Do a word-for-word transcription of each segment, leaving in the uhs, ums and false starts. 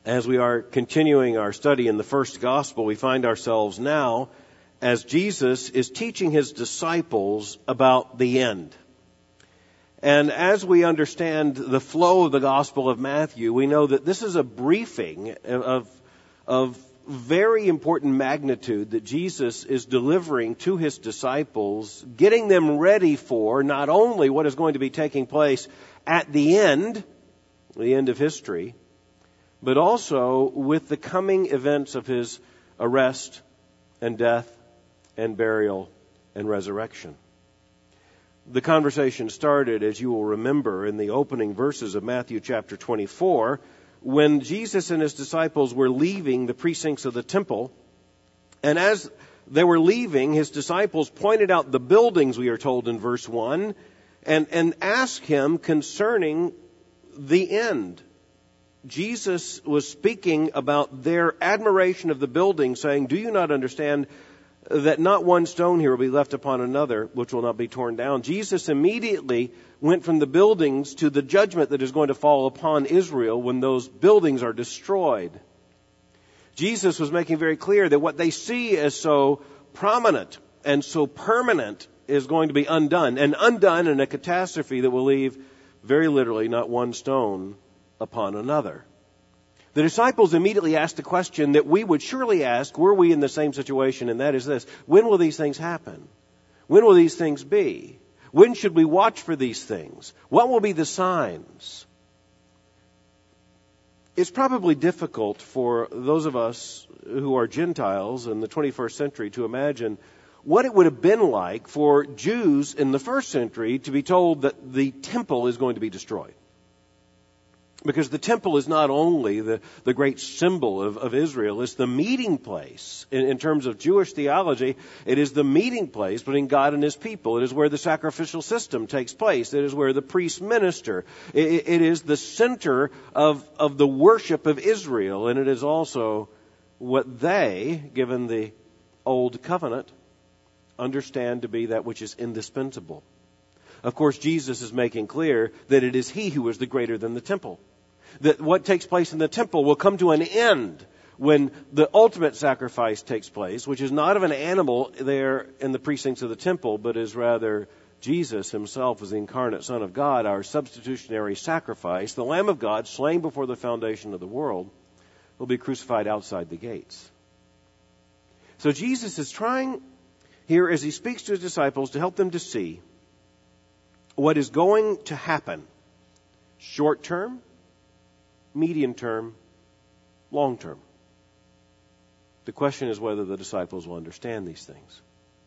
As we are continuing our study in the first gospel, we find ourselves now as Jesus is teaching his disciples about the end. And as we understand the flow of the Gospel of Matthew, we know that this is a briefing of, of very important magnitude that Jesus is delivering to his disciples, getting them ready for not only what is going to be taking place at the end, the end of history, but also with the coming events of his arrest and death and burial and resurrection. The conversation started, as you will remember, in the opening verses of Matthew chapter twenty-four, when Jesus and his disciples were leaving the precincts of the temple. And as they were leaving, his disciples pointed out the buildings, we are told in verse one, and, and asked him concerning the end. Jesus was speaking about their admiration of the building, saying, "Do you not understand that not one stone here will be left upon another, which will not be torn down?" Jesus immediately went from the buildings to the judgment that is going to fall upon Israel when those buildings are destroyed. Jesus was making very clear that what they see as so prominent and so permanent is going to be undone, and undone in a catastrophe that will leave very literally not one stone upon another. The disciples immediately asked the question that we would surely ask were we in the same situation, and that is this: when will these things happen? When will these things be? When should we watch for these things? What will be the signs? It's probably difficult for those of us who are Gentiles in the twenty-first century to imagine what it would have been like for Jews in the first century to be told that the temple is going to be destroyed. Because the temple is not only the, the great symbol of, of Israel, it's the meeting place. In, in terms of Jewish theology, it is the meeting place between God and his people. It is where the sacrificial system takes place. It is where the priests minister. It, it is the center of, of the worship of Israel. And it is also what they, given the old covenant, understand to be that which is indispensable. Of course, Jesus is making clear that it is he who is the greater than the temple. That what takes place in the temple will come to an end when the ultimate sacrifice takes place, which is not of an animal there in the precincts of the temple, but is rather Jesus himself as the incarnate Son of God, our substitutionary sacrifice, the Lamb of God, slain before the foundation of the world, will be crucified outside the gates. So Jesus is trying here, as he speaks to his disciples, to help them to see what is going to happen short term, medium term, long term. The question is whether the disciples will understand these things.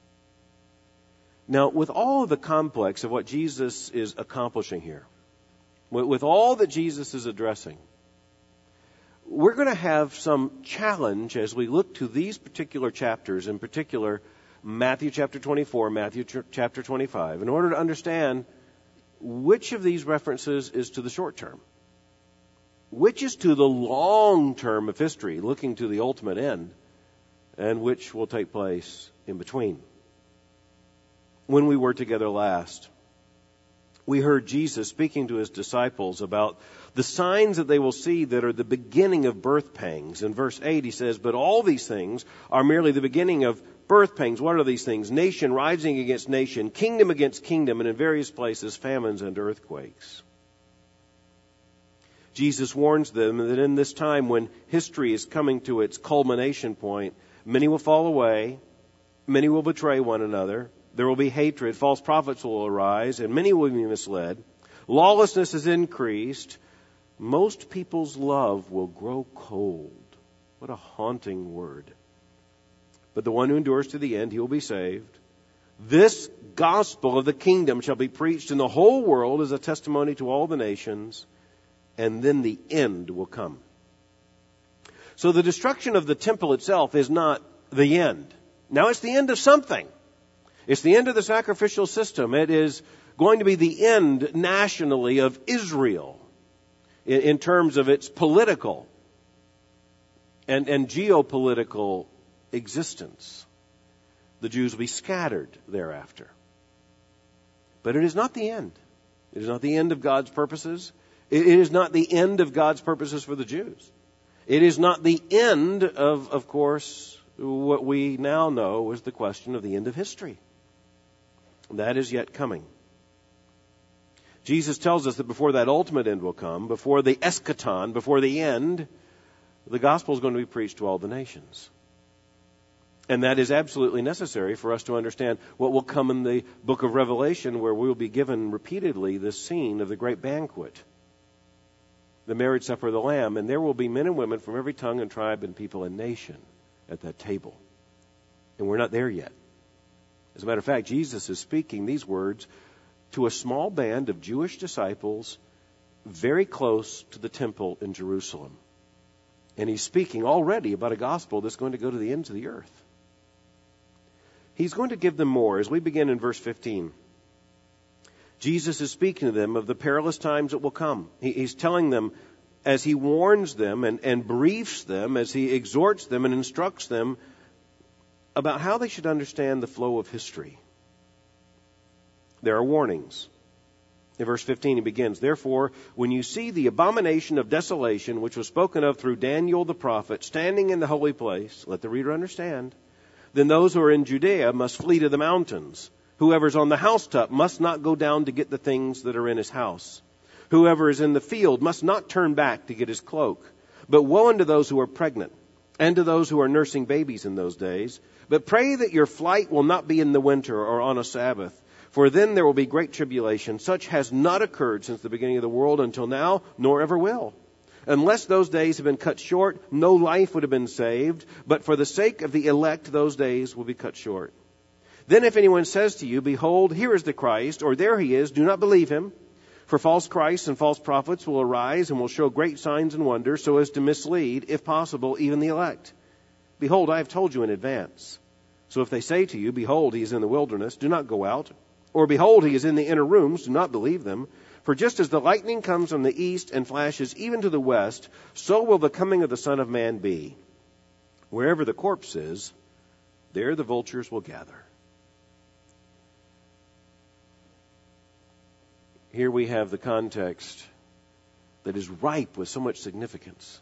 Now, with all of the complex of what Jesus is accomplishing here, with all that Jesus is addressing, we're going to have some challenge as we look to these particular chapters, in particular Matthew chapter twenty-four, Matthew chapter twenty-five, in order to understand which of these references is to the short term, which is to the long term of history, looking to the ultimate end, and which will take place in between. When we were together last, we heard Jesus speaking to his disciples about the signs that they will see that are the beginning of birth pangs. In verse eight, he says, "But all these things are merely the beginning of birth pangs." What are these things? Nation rising against nation, kingdom against kingdom, and in various places famines and earthquakes. Jesus warns them that in this time when history is coming to its culmination point, many will fall away, many will betray one another, there will be hatred, false prophets will arise, and many will be misled. Lawlessness is increased. Most people's love will grow cold. What a haunting word. But the one who endures to the end, he will be saved. This gospel of the kingdom shall be preached in the whole world as a testimony to all the nations, and then the end will come. So the destruction of the temple itself is not the end. Now it's the end of something. It's the end of the sacrificial system. It is going to be the end nationally of Israel in, in terms of its political and, and geopolitical existence. The Jews will be scattered thereafter. But it is not the end. It is not the end of God's purposes. It is not the end of God's purposes for the Jews. It is not the end of, of course, what we now know is the question of the end of history. That is yet coming. Jesus tells us that before that ultimate end will come, before the eschaton, before the end, the gospel is going to be preached to all the nations. And that is absolutely necessary for us to understand what will come in the book of Revelation, where we will be given repeatedly this scene of the great banquet, the marriage supper of the Lamb. And there will be men and women from every tongue and tribe and people and nation at that table. And we're not there yet. As a matter of fact, Jesus is speaking these words to a small band of Jewish disciples very close to the temple in Jerusalem. And he's speaking already about a gospel that's going to go to the ends of the earth. He's going to give them more. As we begin in verse fifteen, Jesus is speaking to them of the perilous times that will come. He, he's telling them, as he warns them and, and briefs them, as he exhorts them and instructs them about how they should understand the flow of history. There are warnings. In verse fifteen, he begins, "Therefore, when you see the abomination of desolation, which was spoken of through Daniel the prophet, standing in the holy place," let the reader understand, "then those who are in Judea must flee to the mountains. Whoever's on the housetop must not go down to get the things that are in his house. Whoever is in the field must not turn back to get his cloak. But woe unto those who are pregnant, and to those who are nursing babies in those days. But pray that your flight will not be in the winter or on a Sabbath. For then there will be great tribulation, such has not occurred since the beginning of the world until now, nor ever will. Unless those days have been cut short, no life would have been saved. But for the sake of the elect, those days will be cut short. Then if anyone says to you, Behold, here is the Christ, or there he is, do not believe him. For false Christs and false prophets will arise and will show great signs and wonders, so as to mislead, if possible, even the elect. Behold, I have told you in advance. So if they say to you, Behold, he is in the wilderness, do not go out. Or behold, he is in the inner rooms, do not believe them. For just as the lightning comes from the east and flashes even to the west, so will the coming of the Son of Man be. Wherever the corpse is, there the vultures will gather." Here we have the context that is ripe with so much significance.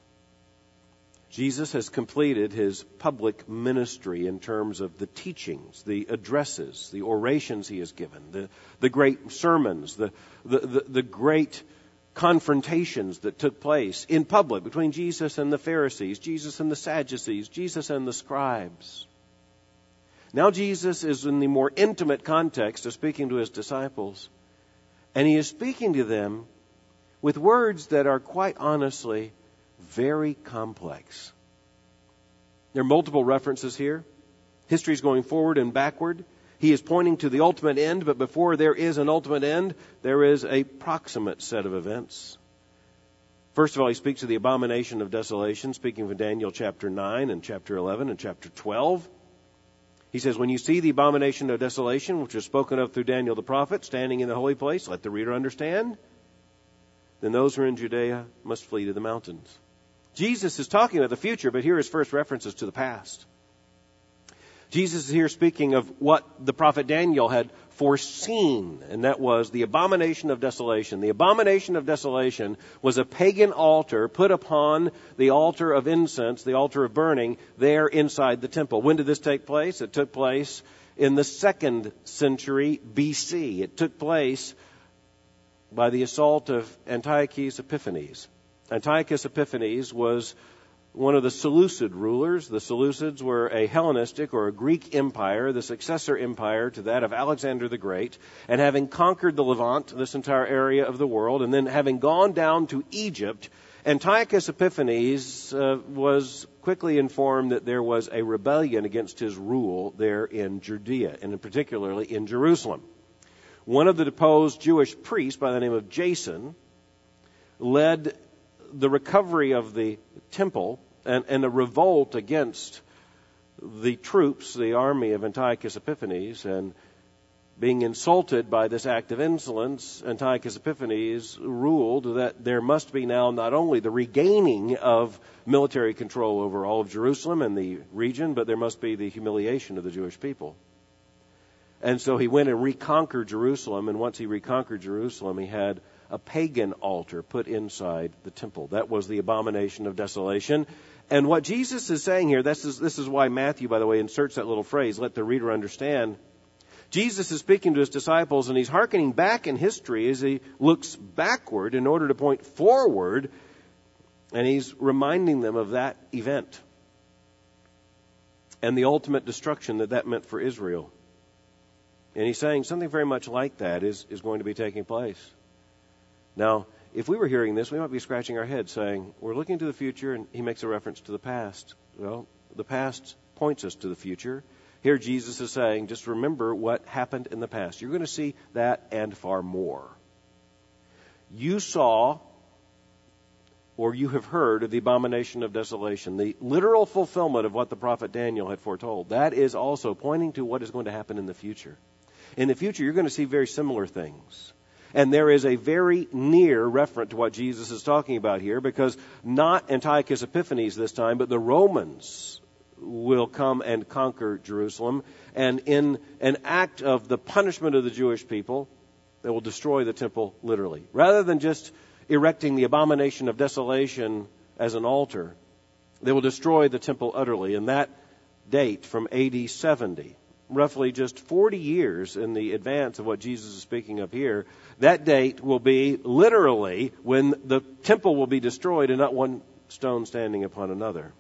Jesus has completed his public ministry in terms of the teachings, the addresses, the orations he has given, the, the great sermons, the, the, the, the great confrontations that took place in public between Jesus and the Pharisees, Jesus and the Sadducees, Jesus and the scribes. Now Jesus is in the more intimate context of speaking to his disciples, and he is speaking to them with words that are quite honestly very complex. There are multiple references here. History is going forward and backward. He is pointing to the ultimate end, but before there is an ultimate end, there is a proximate set of events. First of all, he speaks of the abomination of desolation, speaking from Daniel chapter nine and chapter eleven and chapter twelve. He says, when you see the abomination of desolation, which was spoken of through Daniel the prophet, standing in the holy place, let the reader understand, then those who are in Judea must flee to the mountains. Jesus is talking about the future, but here his first references to the past. Jesus is here speaking of what the prophet Daniel had foreseen, and that was the abomination of desolation. The abomination of desolation was a pagan altar put upon the altar of incense, the altar of burning, there inside the temple. When did this take place? It took place in the second century B C. It took place by the assault of Antiochus Epiphanes. Antiochus Epiphanes was one of the Seleucid rulers. The Seleucids were a Hellenistic or a Greek empire, the successor empire to that of Alexander the Great. And having conquered the Levant, this entire area of the world, and then having gone down to Egypt, Antiochus Epiphanes uh, was quickly informed that there was a rebellion against his rule there in Judea, and particularly in Jerusalem. One of the deposed Jewish priests by the name of Jason led the recovery of the temple and, and a revolt against the troops, the army of Antiochus Epiphanes, and being insulted by this act of insolence, Antiochus Epiphanes ruled that there must be now not only the regaining of military control over all of Jerusalem and the region, but there must be the humiliation of the Jewish people. And so he went and reconquered Jerusalem, and once he reconquered Jerusalem, he had a pagan altar put inside the temple. That was the abomination of desolation. And what Jesus is saying here, this is, this is why Matthew, by the way, inserts that little phrase, let the reader understand. Jesus is speaking to his disciples, and he's hearkening back in history as he looks backward in order to point forward, and he's reminding them of that event and the ultimate destruction that that meant for Israel. And he's saying something very much like that is, is going to be taking place. Now, if we were hearing this, we might be scratching our heads saying, we're looking to the future, and he makes a reference to the past. Well, the past points us to the future. Here Jesus is saying, just remember what happened in the past. You're going to see that and far more. You saw, or you have heard of the abomination of desolation, the literal fulfillment of what the prophet Daniel had foretold. That is also pointing to what is going to happen in the future. In the future, you're going to see very similar things. And there is a very near reference to what Jesus is talking about here, because not Antiochus Epiphanes this time, but the Romans will come and conquer Jerusalem. And in an act of the punishment of the Jewish people, they will destroy the temple literally. Rather than just erecting the abomination of desolation as an altar, they will destroy the temple utterly. And that date from A D seventy, roughly just forty years in the advance of what Jesus is speaking of here, that date will be literally when the temple will be destroyed and not one stone standing upon another.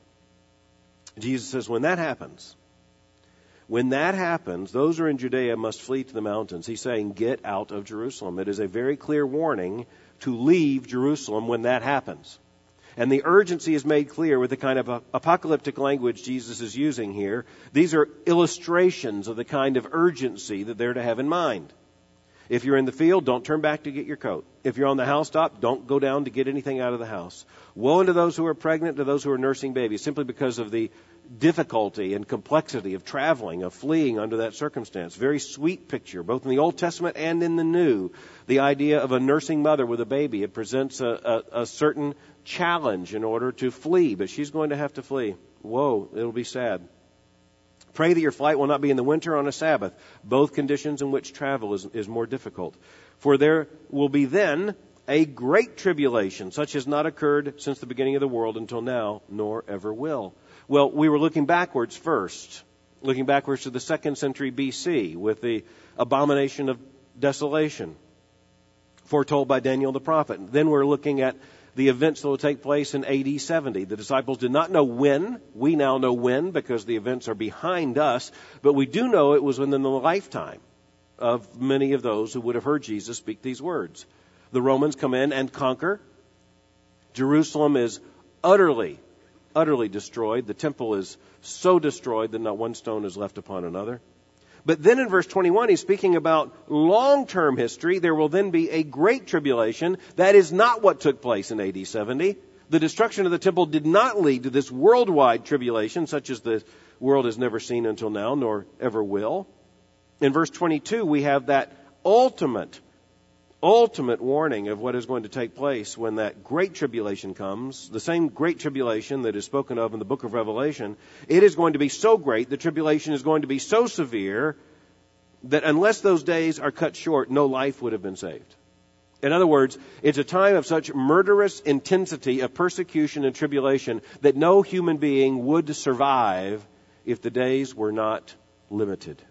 Jesus says when that happens, when that happens, those who are in Judea must flee to the mountains. He's saying get out of Jerusalem. It is a very clear warning to leave Jerusalem when that happens. And the urgency is made clear with the kind of apocalyptic language Jesus is using here. These are illustrations of the kind of urgency that they're to have in mind. If you're in the field, don't turn back to get your coat. If you're on the housetop, don't go down to get anything out of the house. Woe unto those who are pregnant, to those who are nursing babies, simply because of the difficulty and complexity of traveling, of fleeing under that circumstance. Very sweet picture, both in the Old Testament and in the New. The idea of a nursing mother with a baby. It presents a, a, a certain challenge in order to flee, but she's going to have to flee. Whoa, it'll be sad. Pray that your flight will not be in the winter on a Sabbath, both conditions in which travel is, is more difficult. For there will be then a great tribulation, such as not occurred since the beginning of the world until now, nor ever will. Well, we were looking backwards first, looking backwards to the second century B C with the abomination of desolation, foretold by Daniel the prophet. Then we're looking at the events that will take place in A D seventy. The disciples did not know when. We now know when because the events are behind us. But we do know it was within the lifetime of many of those who would have heard Jesus speak these words. The Romans come in and conquer. Jerusalem is utterly, utterly destroyed. The temple is so destroyed that not one stone is left upon another. But then in verse twenty-one, he's speaking about long-term history. There will then be a great tribulation. That is not what took place in A D seventy. The destruction of the temple did not lead to this worldwide tribulation, such as the world has never seen until now, nor ever will. In verse twenty-two, we have that ultimate, ultimate warning of what is going to take place when that great tribulation comes, the same great tribulation that is spoken of in the book of Revelation. It is going to be so great, the tribulation is going to be so severe, that unless those days are cut short, no life would have been saved. In other words, it's a time of such murderous intensity of persecution and tribulation that no human being would survive if the days were not limited.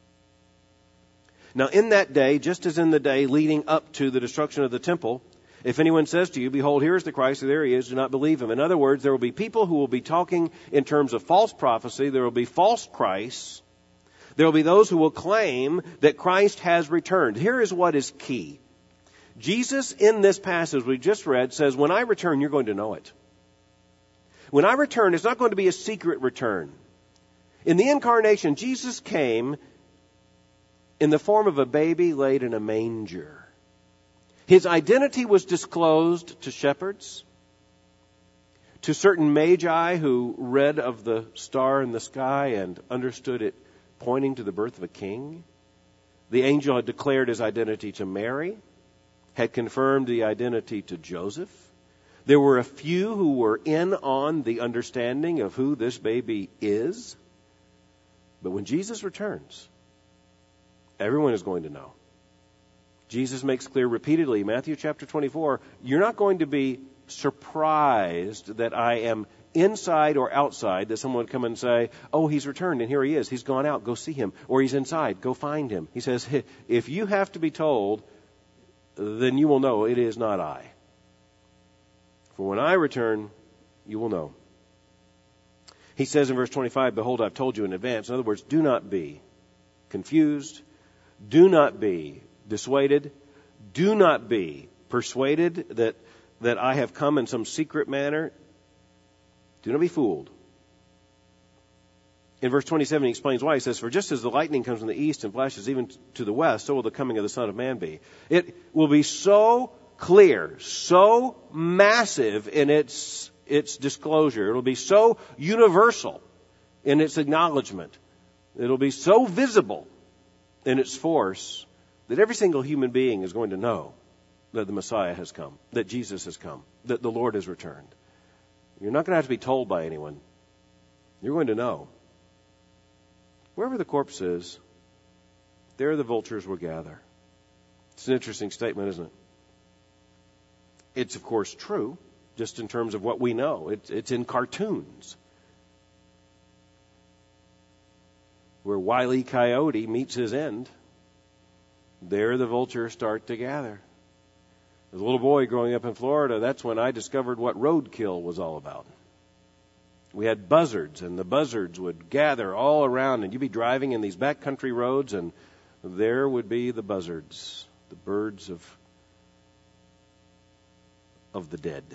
Now, in that day, just as in the day leading up to the destruction of the temple, if anyone says to you, behold, here is the Christ, or there he is, do not believe him. In other words, there will be people who will be talking in terms of false prophecy. There will be false Christs. There will be those who will claim that Christ has returned. Here is what is key. Jesus, in this passage we just read, says, when I return, you're going to know it. When I return, it's not going to be a secret return. In the incarnation, Jesus came in the form of a baby laid in a manger. His identity was disclosed to shepherds, to certain magi who read of the star in the sky and understood it pointing to the birth of a king. The angel had declared his identity to Mary, had confirmed the identity to Joseph. There were a few who were in on the understanding of who this baby is. But when Jesus returns, everyone is going to know. Jesus makes clear repeatedly, Matthew chapter twenty-four, you're not going to be surprised that I am inside or outside, that someone would come and say, oh, he's returned and here he is. He's gone out. Go see him. Or he's inside. Go find him. He says, if you have to be told, then you will know it is not I. For when I return, you will know. He says in verse twenty-five, behold, I've told you in advance. In other words, do not be confused. Do not be dissuaded. Do not be persuaded that, that I have come in some secret manner. Do not be fooled. In verse twenty-seven, he explains why. He says, for just as the lightning comes from the east and flashes even to the west, so will the coming of the Son of Man be. It will be so clear, so massive in its, its disclosure. It will be so universal in its acknowledgement. It will be so visible in its force that every single human being is going to know that the Messiah has come, that Jesus has come, that the Lord has returned. You're not going to have to be told by anyone. You're going to know. Wherever the corpse is, there the vultures will gather. It's an interesting statement, isn't it? It's, of course, true, just in terms of what we know. It's, it's in cartoons, where Wile E. Coyote meets his end. There the vultures start to gather. As a little boy growing up in Florida, that's when I discovered what roadkill was all about. We had buzzards, and the buzzards would gather all around, and you'd be driving in these backcountry roads, and there would be the buzzards, the birds of, of the dead.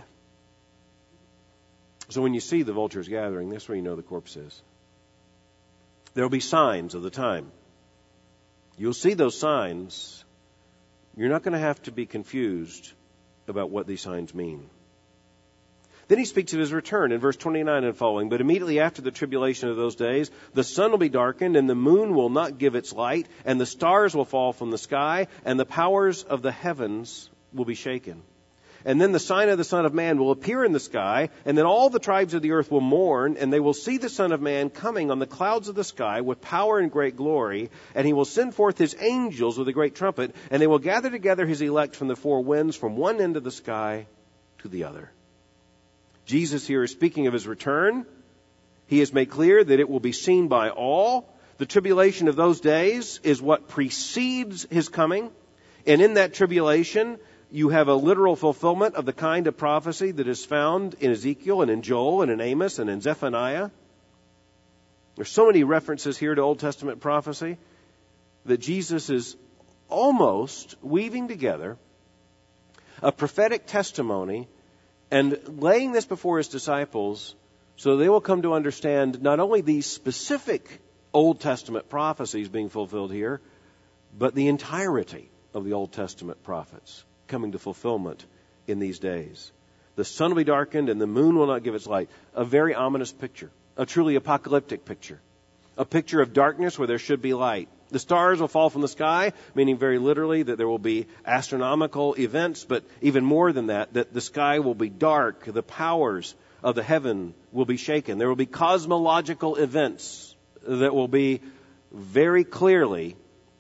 So when you see the vultures gathering, that's where you know the corpse is. There will be signs of the time. You'll see those signs. You're not going to have to be confused about what these signs mean. Then he speaks of his return in verse twenty-nine and following. But immediately after the tribulation of those days, the sun will be darkened, and the moon will not give its light, and the stars will fall from the sky, and the powers of the heavens will be shaken. And then the sign of the Son of Man will appear in the sky, and then all the tribes of the earth will mourn, and they will see the Son of Man coming on the clouds of the sky with power and great glory, and he will send forth his angels with a great trumpet, and they will gather together his elect from the four winds, from one end of the sky to the other. Jesus here is speaking of his return. He has made clear that it will be seen by all. The tribulation of those days is what precedes his coming, and in that tribulation, you have a literal fulfillment of the kind of prophecy that is found in Ezekiel and in Joel and in Amos and in Zephaniah. There's so many references here to Old Testament prophecy that Jesus is almost weaving together a prophetic testimony and laying this before his disciples so they will come to understand not only these specific Old Testament prophecies being fulfilled here, but the entirety of the Old Testament prophets coming to fulfillment in these days. The sun will be darkened and the moon will not give its light. A very ominous picture, a truly apocalyptic picture, a picture of darkness where there should be light. The stars will fall from the sky, meaning very literally that there will be astronomical events, but even more than that, that the sky will be dark, the powers of the heaven will be shaken. There will be cosmological events that will be very clearly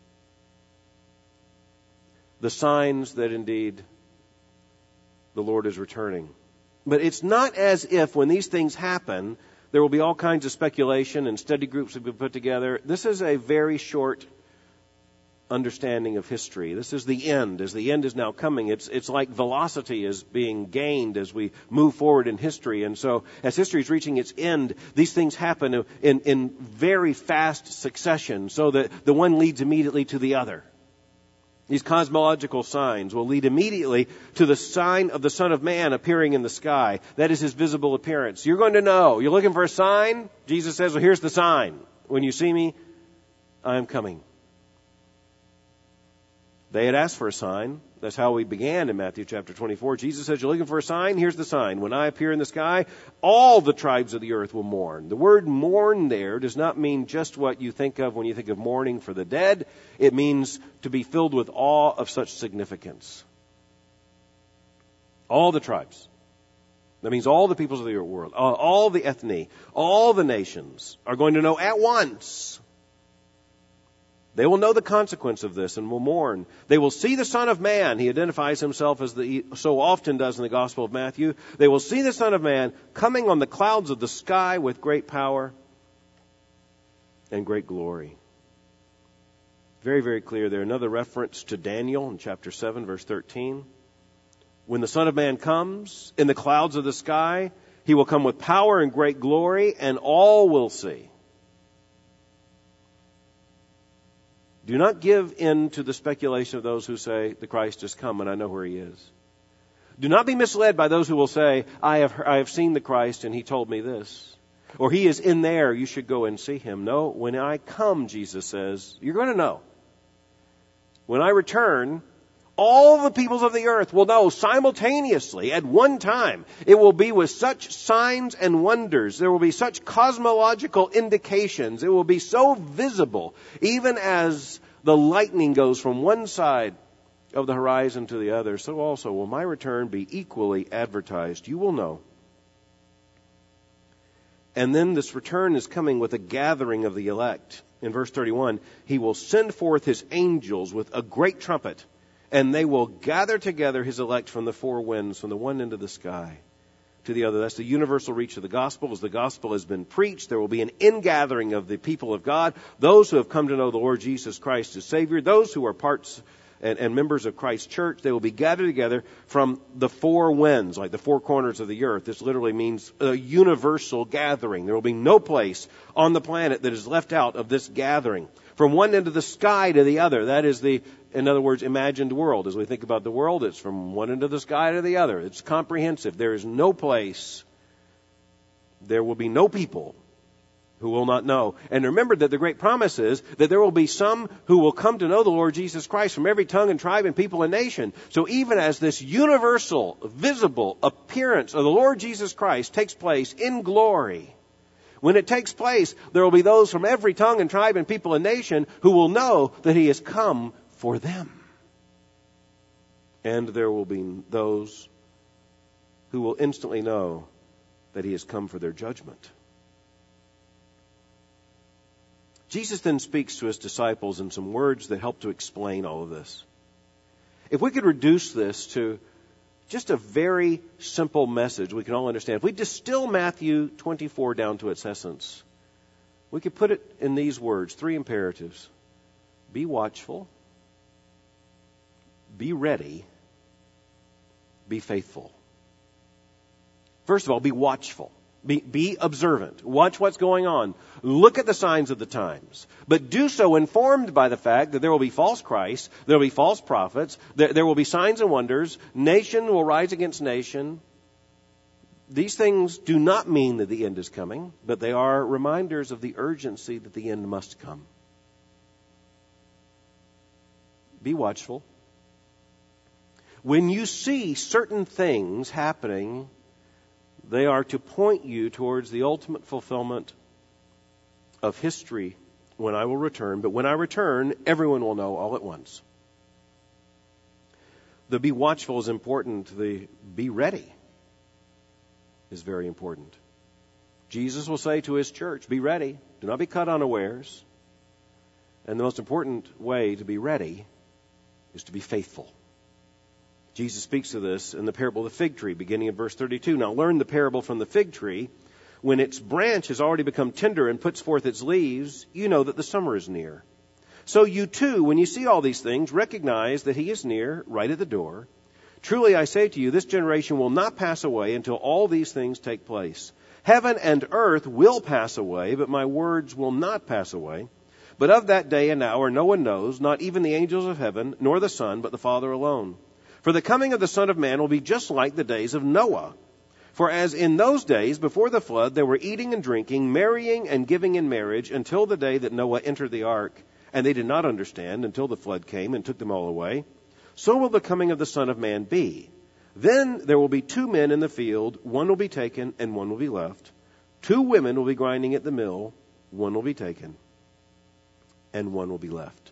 the signs that indeed the Lord is returning. But it's not as if when these things happen, there will be all kinds of speculation and study groups have been put together. This is a very short understanding of history. This is the end. As the end is now coming, it's it's like velocity is being gained as we move forward in history. And so as history is reaching its end, these things happen in, in very fast succession so that the one leads immediately to the other. These cosmological signs will lead immediately to the sign of the Son of Man appearing in the sky. That is his visible appearance. You're going to know. You're looking for a sign? Jesus says, well, here's the sign. When you see me, I am coming. They had asked for a sign. That's how we began in Matthew chapter twenty-four. Jesus says, you're looking for a sign? Here's the sign. When I appear in the sky, all the tribes of the earth will mourn. The word mourn there does not mean just what you think of when you think of mourning for the dead. It means to be filled with awe of such significance. All the tribes. That means all the peoples of the world, all the ethne, all the nations are going to know at once They will know the consequence of this and will mourn. They will see the Son of Man. He identifies himself as the, so often does in the Gospel of Matthew. They will see the Son of Man coming on the clouds of the sky with great power and great glory. Very, very clear there. Another reference to Daniel in chapter seven, verse thirteen. When the Son of Man comes in the clouds of the sky, he will come with power and great glory, and all will see. Do not give in to the speculation of those who say, the Christ has come and I know where he is. Do not be misled by those who will say, I have, I have seen the Christ and he told me this. Or he is in there, you should go and see him. No, when I come, Jesus says, you're going to know. When I return, all the peoples of the earth will know simultaneously at one time. It will be with such signs and wonders. There will be such cosmological indications. It will be so visible, even as the lightning goes from one side of the horizon to the other. So also will my return be equally advertised. You will know. And then this return is coming with a gathering of the elect. In verse thirty-one, he will send forth his angels with a great trumpet, and they will gather together his elect from the four winds, from the one end of the sky to the other. That's the universal reach of the gospel. As the gospel has been preached, there will be an ingathering of the people of God, those who have come to know the Lord Jesus Christ as Savior, those who are parts and, and members of Christ's church. They will be gathered together from the four winds, like the four corners of the earth. This literally means a universal gathering. There will be no place on the planet that is left out of this gathering. From one end of the sky to the other. That is the, in other words, imagined world. As we think about the world, it's from one end of the sky to the other. It's comprehensive. There is no place, there will be no people who will not know. And remember that the great promise is that there will be some who will come to know the Lord Jesus Christ from every tongue and tribe and people and nation. So even as this universal, visible appearance of the Lord Jesus Christ takes place in glory, when it takes place, there will be those from every tongue and tribe and people and nation who will know that he has come for them. And there will be those who will instantly know that he has come for their judgment. Jesus then speaks to his disciples in some words that help to explain all of this. If we could reduce this to just a very simple message we can all understand. If we distill Matthew twenty-four down to its essence, we could put it in these words, three imperatives. Be watchful, be ready, be faithful. First of all, be watchful. Be, be observant. Watch what's going on. Look at the signs of the times. But do so informed by the fact that there will be false Christs, there will be false prophets, there, there will be signs and wonders, nation will rise against nation. These things do not mean that the end is coming, but they are reminders of the urgency that the end must come. Be watchful. When you see certain things happening, they are to point you towards the ultimate fulfillment of history when I will return. But when I return, everyone will know all at once. The be watchful is important. The be ready is very important. Jesus will say to his church, be ready. Do not be caught unawares. And the most important way to be ready is to be faithful. Jesus speaks of this in the parable of the fig tree, beginning in verse thirty-two. Now learn the parable from the fig tree. When its branch has already become tender and puts forth its leaves, you know that the summer is near. So you too, when you see all these things, recognize that he is near, right at the door. Truly I say to you, this generation will not pass away until all these things take place. Heaven and earth will pass away, but my words will not pass away. But of that day and hour no one knows, not even the angels of heaven, nor the Son, but the Father alone. For the coming of the Son of Man will be just like the days of Noah. For as in those days before the flood, they were eating and drinking, marrying and giving in marriage until the day that Noah entered the ark, and they did not understand until the flood came and took them all away. So will the coming of the Son of Man be. Then there will be two men in the field, one will be taken and one will be left. Two women will be grinding at the mill, one will be taken and one will be left.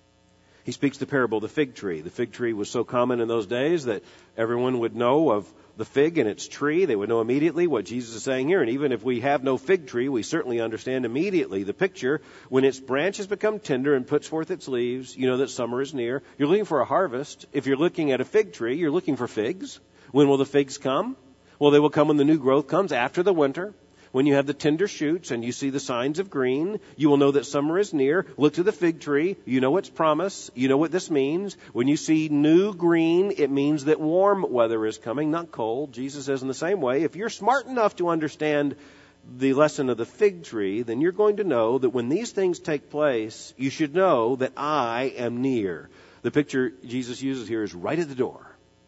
He speaks the parable of the fig tree. The fig tree was so common in those days that everyone would know of the fig in its tree, they would know immediately what Jesus is saying here. And even if we have no fig tree, we certainly understand immediately the picture. When its branches become tender and puts forth its leaves, you know that summer is near. You're looking for a harvest. If you're looking at a fig tree, you're looking for figs. When will the figs come? Well, they will come when the new growth comes after the winter. When you have the tender shoots and you see the signs of green, you will know that summer is near. Look to the fig tree. You know its promise. You know what this means. When you see new green, it means that warm weather is coming, not cold. Jesus says in the same way, if you're smart enough to understand the lesson of the fig tree, then you're going to know that when these things take place, you should know that I am near. The picture Jesus uses here is right at the door.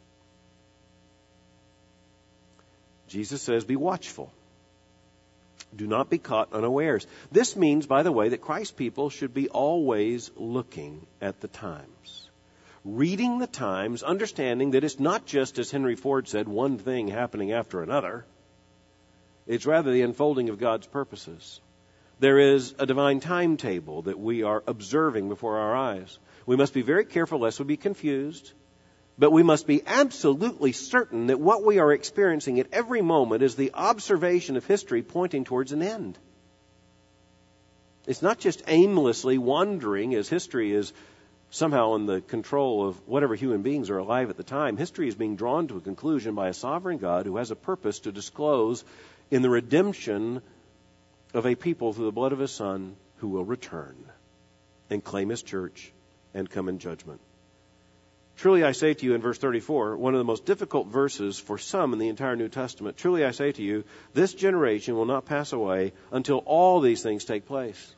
Jesus says, be watchful. Do not be caught unawares. This means, by the way, that Christ's people should be always looking at the times. Reading the times, understanding that it's not just, as Henry Ford said, one thing happening after another. It's rather the unfolding of God's purposes. There is a divine timetable that we are observing before our eyes. We must be very careful lest we be confused. But we must be absolutely certain that what we are experiencing at every moment is the observation of history pointing towards an end. It's not just aimlessly wandering as history is somehow in the control of whatever human beings are alive at the time. History is being drawn to a conclusion by a sovereign God who has a purpose to disclose in the redemption of a people through the blood of his Son who will return and claim his church and come in judgment. Truly I say to you in verse thirty-four, one of the most difficult verses for some in the entire New Testament, truly I say to you, this generation will not pass away until all these things take place.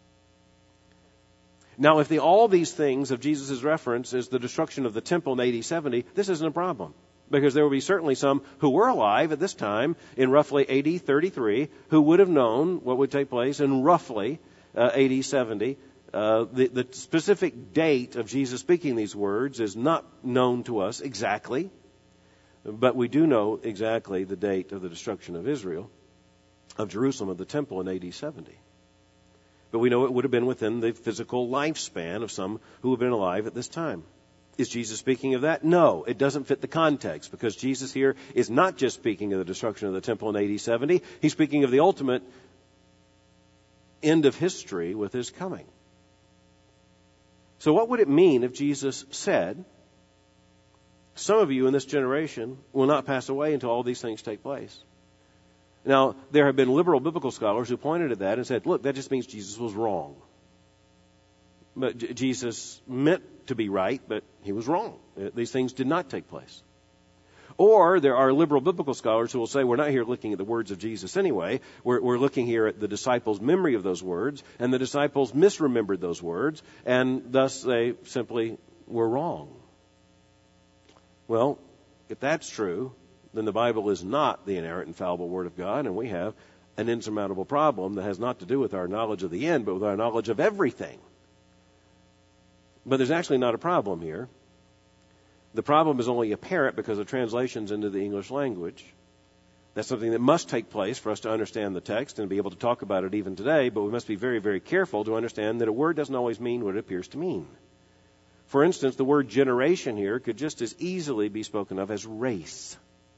Now, if the all these things of Jesus' reference is the destruction of the temple in A D seventy, this isn't a problem. Because there will be certainly some who were alive at this time in roughly A D thirty-three who would have known what would take place in roughly uh, A D seventy. Uh, the, the specific date of Jesus speaking these words is not known to us exactly, but we do know exactly the date of the destruction of Israel, of Jerusalem, of the temple in A D seventy. But we know it would have been within the physical lifespan of some who have been alive at this time. Is Jesus speaking of that? No, it doesn't fit the context, because Jesus here is not just speaking of the destruction of the temple in A D seventy. He's speaking of the ultimate end of history with his coming. So what would it mean if Jesus said, some of you in this generation will not pass away until all these things take place? Now, there have been liberal biblical scholars who pointed at that and said, look, that just means Jesus was wrong. But J- Jesus meant to be right, but he was wrong. These things did not take place. Or there are liberal biblical scholars who will say, we're not here looking at the words of Jesus anyway. We're, we're looking here at the disciples' memory of those words, and the disciples misremembered those words, and thus they simply were wrong. Well, if that's true, then the Bible is not the inerrant, infallible Word of God, and we have an insurmountable problem that has not to do with our knowledge of the end, but with our knowledge of everything. But there's actually not a problem here. The problem is only apparent because of translations into the English language. That's something that must take place for us to understand the text and be able to talk about it even today, but we must be very, very careful to understand that a word doesn't always mean what it appears to mean. For instance, the word generation here could just as easily be spoken of as race.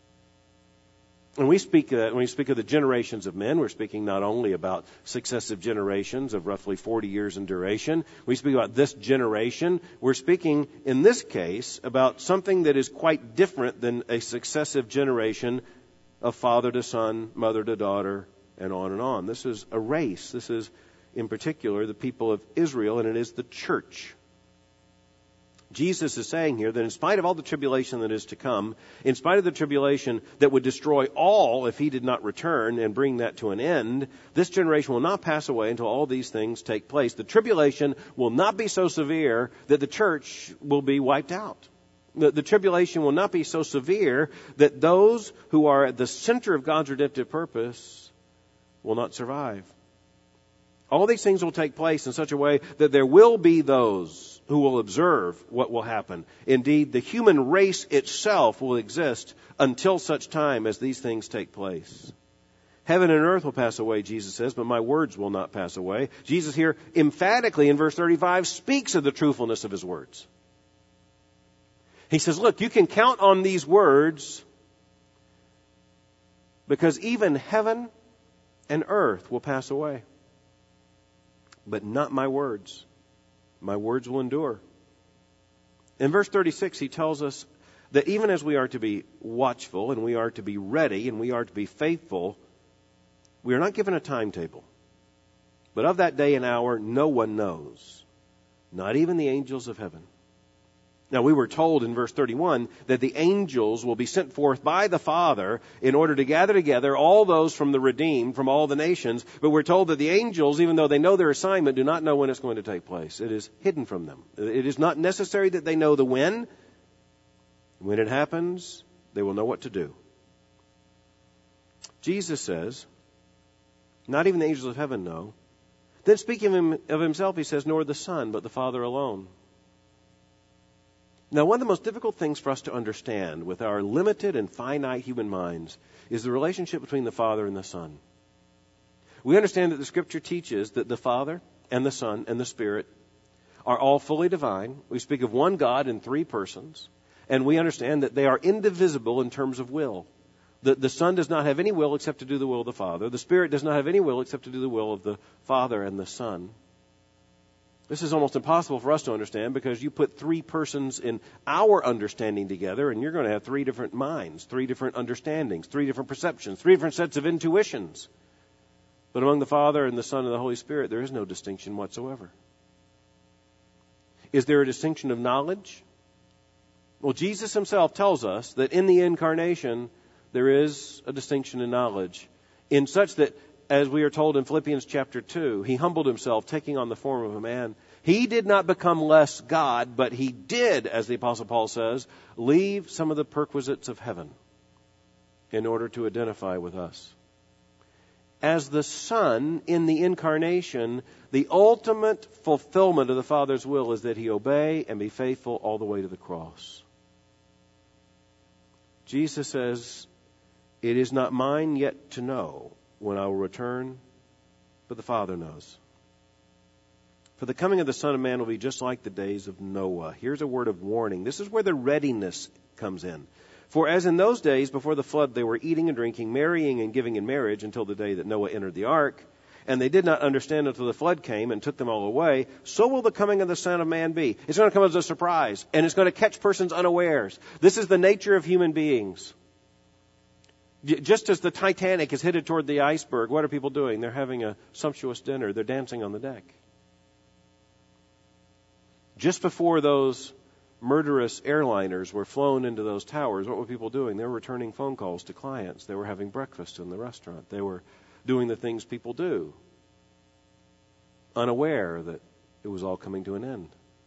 When we speak uh, when we speak of the generations of men, we're speaking not only about successive generations of roughly forty years in duration. We speak about this generation. We're speaking, in this case, about something that is quite different than a successive generation of father to son, mother to daughter, and on and on. This is a race. This is, in particular, the people of Israel, and it is the church. Jesus is saying here that in spite of all the tribulation that is to come, in spite of the tribulation that would destroy all if he did not return and bring that to an end, this generation will not pass away until all these things take place. The tribulation will not be so severe that the church will be wiped out. The, the tribulation will not be so severe that those who are at the center of God's redemptive purpose will not survive. All these things will take place in such a way that there will be those who will observe what will happen. Indeed, the human race itself will exist until such time as these things take place. Heaven and earth will pass away, Jesus says, but my words will not pass away. Jesus here emphatically in verse thirty-five speaks of the truthfulness of his words. He says, look, you can count on these words Because even heaven and earth will pass away, but not my words. My words will endure. In verse thirty-six, he tells us that even as we are to be watchful and we are to be ready and we are to be faithful, we are not given a timetable. But of that day and hour, no one knows, not even the angels of heaven. Now, we were told in verse thirty-one that the angels will be sent forth by the Father in order to gather together all those from the redeemed from all the nations. But we're told that the angels, even though they know their assignment, do not know when it's going to take place. It is hidden from them. It is not necessary that they know the when. When it happens, they will know what to do. Jesus says, not even the angels of heaven know. Then speaking of himself, he says, nor the Son, but the Father alone. Now, one of the most difficult things for us to understand with our limited and finite human minds is the relationship between the Father and the Son. We understand that the Scripture teaches that the Father and the Son and the Spirit are all fully divine. We speak of one God in three persons, and we understand that they are indivisible in terms of will. The, the Son does not have any will except to do the will of the Father. The Spirit does not have any will except to do the will of the Father and the Son. This is almost impossible for us to understand because you put three persons in our understanding together and you're going to have three different minds, three different understandings, three different perceptions, three different sets of intuitions. But among the Father and the Son and the Holy Spirit, there is no distinction whatsoever. Is there a distinction of knowledge? Well, Jesus himself tells us that in the incarnation, there is a distinction in knowledge, in such that, as we are told in Philippians chapter two, he humbled himself, taking on the form of a man. He did not become less God, but he did, as the Apostle Paul says, leave some of the perquisites of heaven in order to identify with us. As the Son in the incarnation, the ultimate fulfillment of the Father's will is that he obey and be faithful all the way to the cross. Jesus says, it is not mine yet to know when I will return, but the Father knows. For the coming of the Son of Man will be just like the days of Noah. Here's a word of warning. This is where the readiness comes in. For as in those days before the flood, they were eating and drinking, marrying and giving in marriage until the day that Noah entered the ark, and they did not understand until the flood came and took them all away, so will the coming of the Son of Man be. It's going to come as a surprise, and it's going to catch persons unawares. This is the nature of human beings. Just as the Titanic is headed toward the iceberg, what are people doing? They're having a sumptuous dinner. They're dancing on the deck. Just before those murderous airliners were flown into those towers, what were people doing? They were returning phone calls to clients. They were having breakfast in the restaurant. They were doing the things people do, unaware that it was all coming to an end.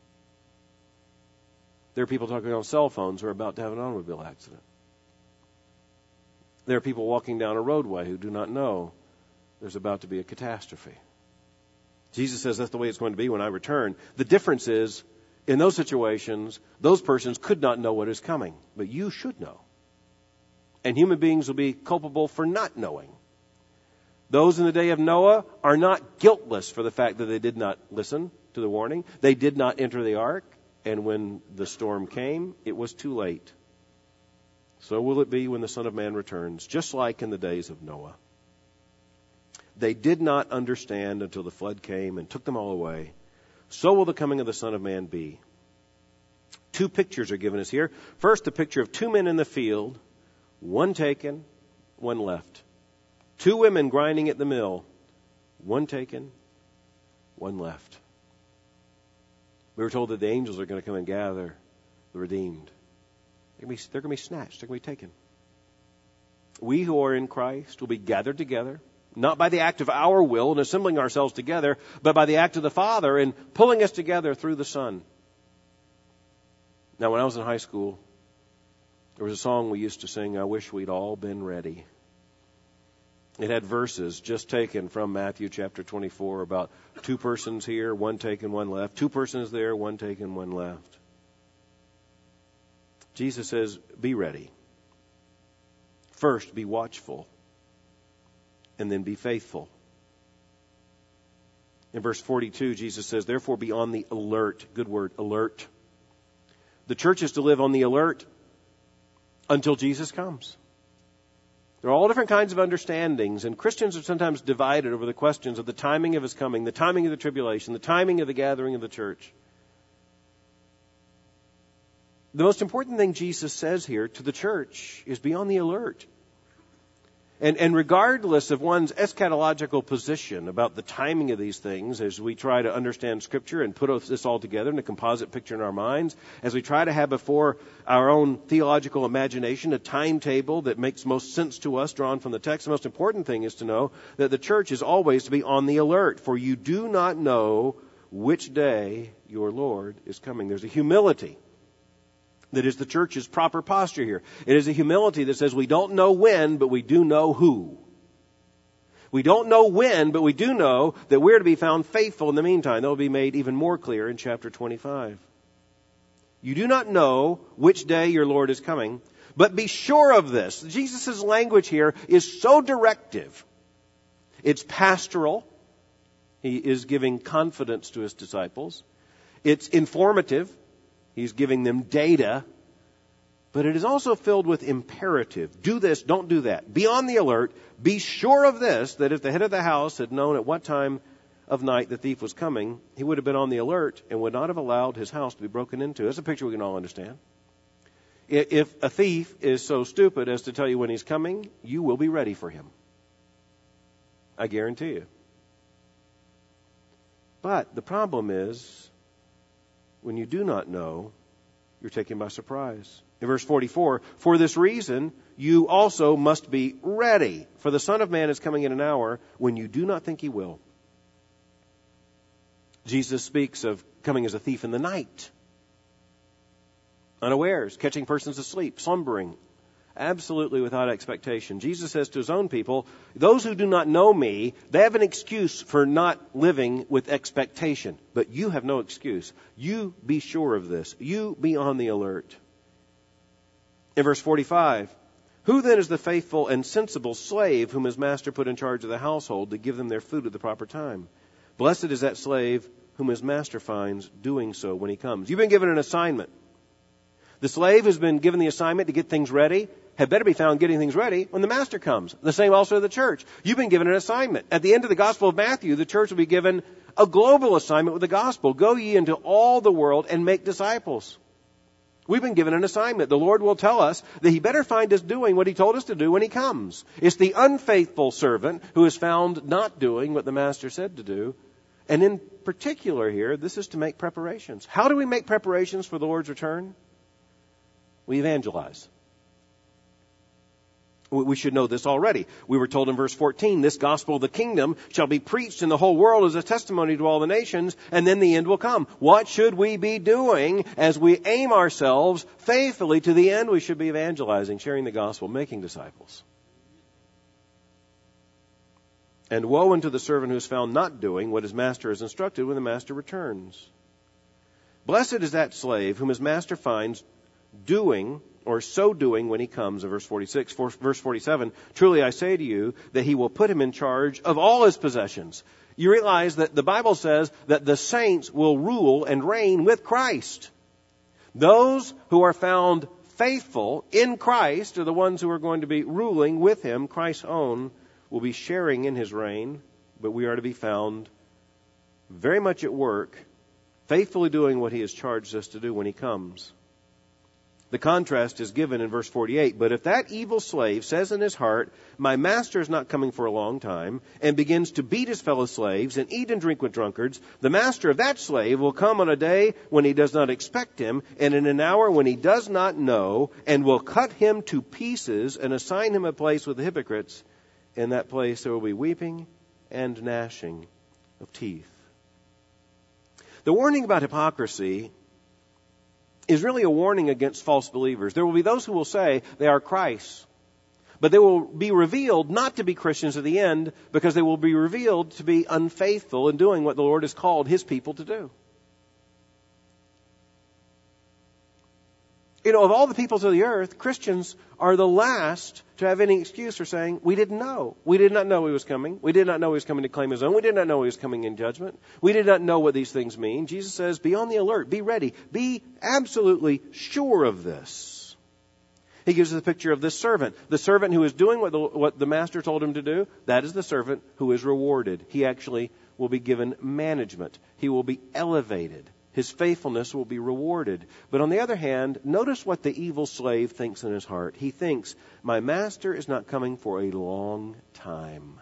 There are people talking on cell phones who are about to have an automobile accident. There are people walking down a roadway who do not know there's about to be a catastrophe. Jesus says that's the way it's going to be when I return. The difference is, in those situations, those persons could not know what is coming, but you should know. And human beings will be culpable for not knowing. Those in the day of Noah are not guiltless for the fact that they did not listen to the warning. They did not enter the ark, and when the storm came, it was too late. So will it be when the Son of Man returns, just like in the days of Noah. They did not understand until the flood came and took them all away. So will the coming of the Son of Man be. Two pictures are given us here. First, a picture of two men in the field, one taken, one left. Two women grinding at the mill, one taken, one left. We were told that the angels are going to come and gather the redeemed. They're going, to be, they're going to be snatched. They're going to be taken. We who are in Christ will be gathered together, not by the act of our will and assembling ourselves together, but by the act of the Father in pulling us together through the Son. Now, when I was in high school, there was a song we used to sing, I Wish We'd All Been Ready. It had verses just taken from Matthew chapter twenty-four about two persons here, one taken, one left. Two persons there, one taken, one left. Jesus says, be ready. First, be watchful. And then be faithful. In verse forty-two, Jesus says, therefore be on the alert. Good word, alert. The church is to live on the alert until Jesus comes. There are all different kinds of understandings, and Christians are sometimes divided over the questions of the timing of his coming, the timing of the tribulation, the timing of the gathering of the church. The most important thing Jesus says here to the church is be on the alert. And, and regardless of one's eschatological position about the timing of these things, as we try to understand Scripture and put this all together in a composite picture in our minds, as we try to have before our own theological imagination a timetable that makes most sense to us drawn from the text, the most important thing is to know that the church is always to be on the alert, for you do not know which day your Lord is coming. There's a humility that is the church's proper posture here. It is a humility that says we don't know when, but we do know who. We don't know when, but we do know that we're to be found faithful in the meantime. That will be made even more clear in chapter twenty-five. You do not know which day your Lord is coming, but be sure of this. Jesus' language here is so directive. It's pastoral. He is giving confidence to his disciples. It's informative. He's giving them data, but it is also filled with imperative. Do this, don't do that. Be on the alert. Be sure of this, that if the head of the house had known at what time of night the thief was coming, he would have been on the alert and would not have allowed his house to be broken into. That's a picture we can all understand. If a thief is so stupid as to tell you when he's coming, you will be ready for him. I guarantee you. But the problem is, when you do not know, you're taken by surprise. In verse forty-four, for this reason, you also must be ready, for the Son of Man is coming in an hour when you do not think he will. Jesus speaks of coming as a thief in the night, unawares, catching persons asleep, slumbering, absolutely without expectation. Jesus says to his own people, those who do not know me, they have an excuse for not living with expectation. But you have no excuse. You be sure of this. You be on the alert. In verse forty-five, who then is the faithful and sensible slave whom his master put in charge of the household to give them their food at the proper time? Blessed is that slave whom his master finds doing so when he comes. You've been given an assignment. The slave who's been given the assignment to get things ready had better be found getting things ready when the master comes. The same also to the church. You've been given an assignment. At the end of the Gospel of Matthew, the church will be given a global assignment with the gospel. Go ye into all the world and make disciples. We've been given an assignment. The Lord will tell us that he better find us doing what he told us to do when he comes. It's the unfaithful servant who is found not doing what the master said to do. And in particular here, this is to make preparations. How do we make preparations for the Lord's return? We evangelize. We should know this already. We were told in verse fourteen, this gospel of the kingdom shall be preached in the whole world as a testimony to all the nations, and then the end will come. What should we be doing as we aim ourselves faithfully to the end? We should be evangelizing, sharing the gospel, making disciples. And woe unto the servant who is found not doing what his master has instructed when the master returns. Blessed is that slave whom his master finds doing or so doing when he comes, in verse forty-six. For, verse forty-seven, truly I say to you that he will put him in charge of all his possessions. You realize that the Bible says that the saints will rule and reign with Christ. Those who are found faithful in Christ are the ones who are going to be ruling with him. Christ's own will be sharing in his reign, but we are to be found very much at work, faithfully doing what he has charged us to do when he comes. The contrast is given in verse forty-eight. But if that evil slave says in his heart, my master is not coming for a long time, and begins to beat his fellow slaves and eat and drink with drunkards, the master of that slave will come on a day when he does not expect him, and in an hour when he does not know, and will cut him to pieces and assign him a place with the hypocrites. In that place there will be weeping and gnashing of teeth. The warning about hypocrisy is really a warning against false believers. There will be those who will say they are Christ, but they will be revealed not to be Christians at the end because they will be revealed to be unfaithful in doing what the Lord has called his people to do. You know, of all the peoples of the earth, Christians are the last to have any excuse for saying, we didn't know. We did not know he was coming. We did not know he was coming to claim his own. We did not know he was coming in judgment. We did not know what these things mean. Jesus says, be on the alert. Be ready. Be absolutely sure of this. He gives us a picture of this servant. The servant who is doing what the, what the master told him to do, that is the servant who is rewarded. He actually will be given management. He will be elevated. His faithfulness will be rewarded. But on the other hand, notice what the evil slave thinks in his heart. He thinks, my master is not coming for a long time.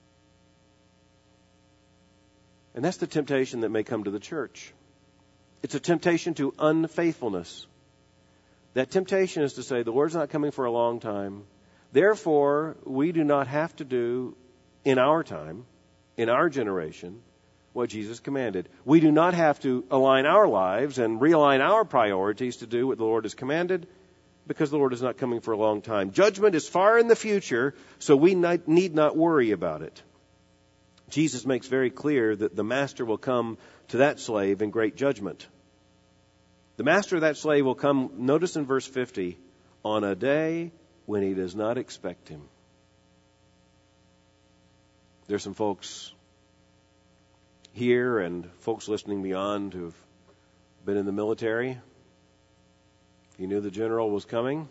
And that's the temptation that may come to the church. It's a temptation to unfaithfulness. That temptation is to say, the Lord's not coming for a long time. Therefore, we do not have to do in our time, in our generation, what Jesus commanded. We do not have to align our lives and realign our priorities to do what the Lord has commanded, because the Lord is not coming for a long time. Judgment is far in the future, so we need not worry about it. Jesus makes very clear that the master will come to that slave in great judgment. The master of that slave will come, notice in verse fifty, on a day when he does not expect him. There's some folks here and folks listening beyond who've been in the military. If you knew the general was coming,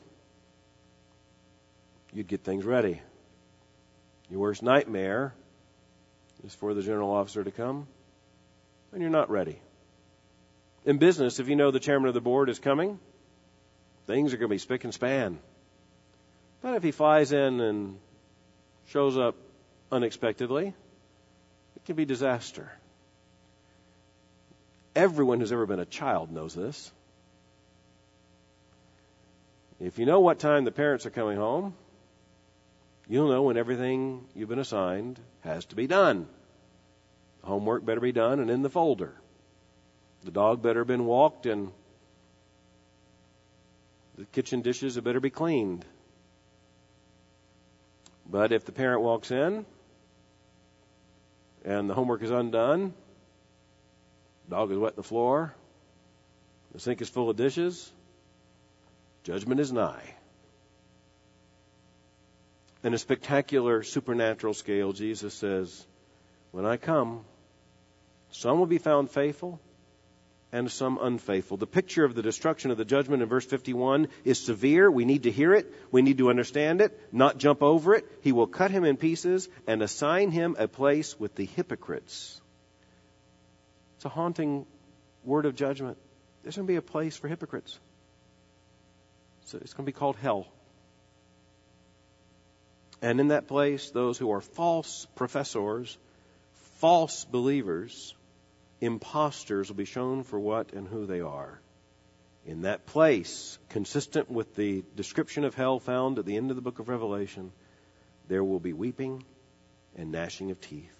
you'd get things ready. Your worst nightmare is for the general officer to come, and you're not ready. In business, if you know the chairman of the board is coming, things are going to be spick and span. But if he flies in and shows up unexpectedly, it can be disaster. Everyone who's ever been a child knows this. If you know what time the parents are coming home, you'll know when everything you've been assigned has to be done. Homework better be done and in the folder. The dog better have been walked, and the kitchen dishes have better be cleaned. But if the parent walks in and the homework is undone, the dog is wet the floor, the sink is full of dishes, judgment is nigh. In a spectacular supernatural scale, Jesus says, when I come, some will be found faithful and some unfaithful. The picture of the destruction of the judgment in verse fifty-one is severe. We need to hear it. We need to understand it, not jump over it. He will cut him in pieces and assign him a place with the hypocrites. It's a haunting word of judgment. There's going to be a place for hypocrites. So it's going to be called hell. And in that place, those who are false professors, false believers, imposters will be shown for what and who they are. In that place, consistent with the description of hell found at the end of the book of Revelation, there will be weeping and gnashing of teeth.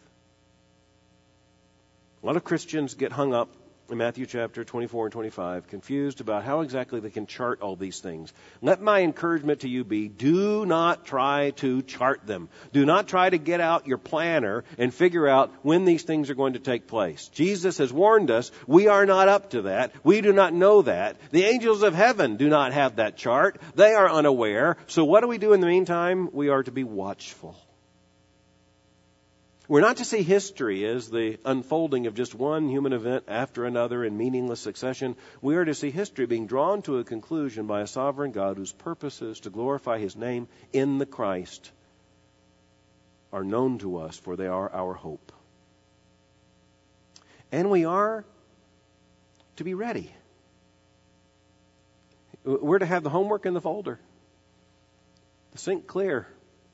A lot of Christians get hung up in Matthew chapter twenty-four and twenty-five, confused about how exactly they can chart all these things. Let my encouragement to you be, do not try to chart them. Do not try to get out your planner and figure out when these things are going to take place. Jesus has warned us, we are not up to that. We do not know that. The angels of heaven do not have that chart. They are unaware. So what do we do in the meantime? We are to be watchful. We're not to see history as the unfolding of just one human event after another in meaningless succession. We are to see history being drawn to a conclusion by a sovereign God whose purposes to glorify His name in the Christ are known to us, for they are our hope. And we are to be ready. We're to have the homework in the folder, the sink clear.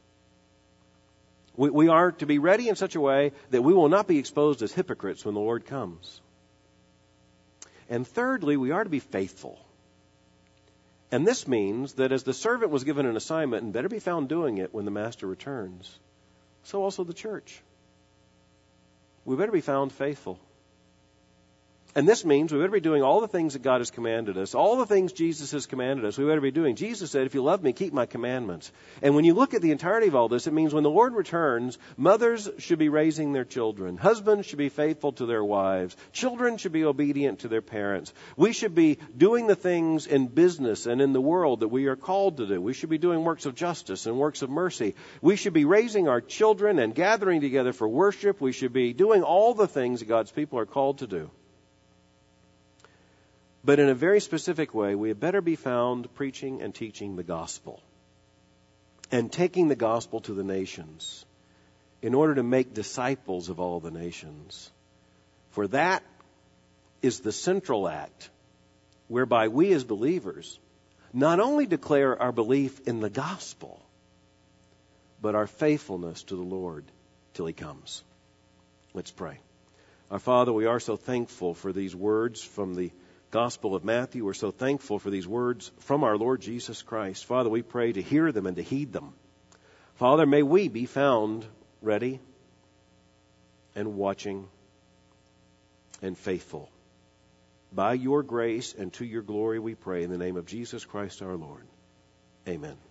We, we are to be ready in such a way that we will not be exposed as hypocrites when the Lord comes. And thirdly, we are to be faithful. And this means that as the servant was given an assignment and better be found doing it when the master returns, so also the church. We better be found faithful. And this means we better be doing all the things that God has commanded us, all the things Jesus has commanded us, we better be doing. Jesus said, if you love me, keep my commandments. And when you look at the entirety of all this, it means when the Lord returns, mothers should be raising their children. Husbands should be faithful to their wives. Children should be obedient to their parents. We should be doing the things in business and in the world that we are called to do. We should be doing works of justice and works of mercy. We should be raising our children and gathering together for worship. We should be doing all the things that God's people are called to do. But in a very specific way, we had better be found preaching and teaching the gospel and taking the gospel to the nations in order to make disciples of all the nations. For that is the central act whereby we as believers not only declare our belief in the gospel, but our faithfulness to the Lord till He comes. Let's pray. Our Father, we are so thankful for these words from the Gospel of Matthew. We're so thankful for these words from our Lord Jesus Christ. Father, we pray to hear them and to heed them. Father, may we be found ready and watching and faithful. By your grace and to your glory we pray in the name of Jesus Christ our Lord. Amen.